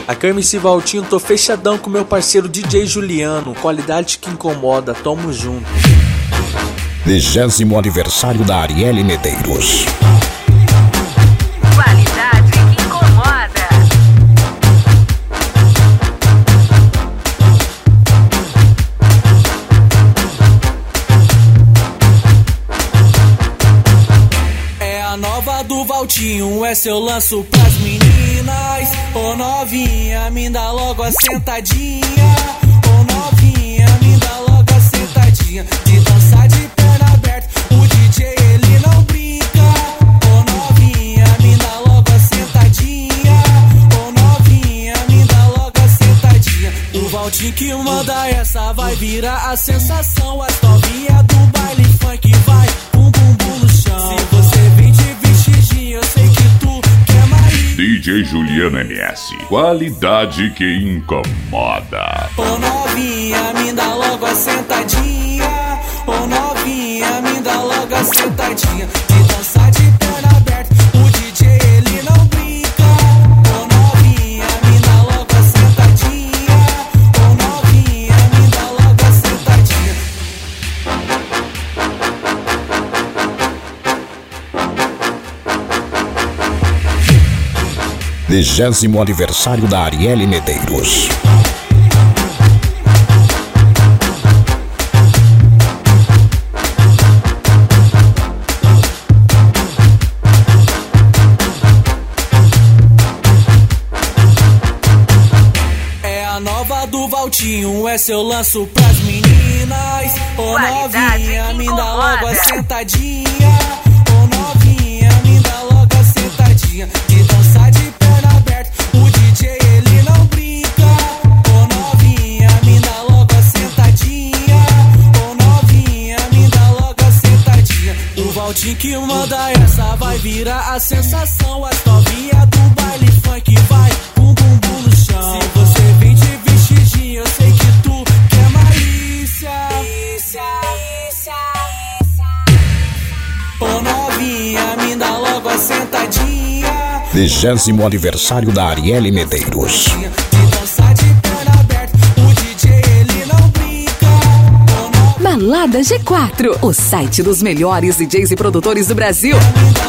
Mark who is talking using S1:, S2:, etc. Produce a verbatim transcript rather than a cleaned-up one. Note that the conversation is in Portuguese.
S1: Aqui é o M C Valtinho, tô fechadão com meu parceiro D J Juliano. Qualidade que incomoda, tamo junto.
S2: Vigésimo aniversário da Arielle Medeiros.
S3: Qualidade que incomoda.
S4: É a nova do Valtinho, essa eu lanço pras meninas. Ô novinha, me dá logo a sentadinha. Ô novinha, me dá logo a sentadinha. De dançar de perna aberta, o D J ele não brinca. Ô novinha, me dá logo a sentadinha. Ô novinha, me dá logo a sentadinha. O Valtinho que manda essa vai virar a sensação. As novinhas do baile funk vai com bumbum no chão. Se você vem de vestidinho, eu sei que tu quer mais.
S5: D J Juliano M S, qualidade que incomoda.
S4: Ô novinha, me dá logo a sentadinha. Ô novinha, me dá logo a sentadinha. De dançar de perna aberta, o D J ele não brinca. Ô novinha, me dá logo a sentadinha. Ô novinha, me dá logo a sentadinha.
S2: Vigésimo aniversário da Arielle Medeiros.
S4: É a nova do Valtinho, essa eu lanço pras meninas. Ô novinha, me dá logo a sentadinha. Ô novinha, me dá logo a sentadinha. De dançar de perna aberta, o D J ele não brinca. Ô novinha, me dá logo a sentadinha. Ô novinha, me dá logo a sentadinha. O Valtinho que manda essa vai virar a sensação. As novinhas do baile funk vai com bumbum no chão. Se você vem de vestidinho, eu sei que tu quer malícia. Ô novinha, me dá logo a sentadinha.
S2: Vigésimo aniversário da Arielle Medeiros.
S4: De dançar de perna aberta, o D J ele não brinca.
S6: Balada G quatro, o site dos melhores D Js e produtores do Brasil.
S4: Me dá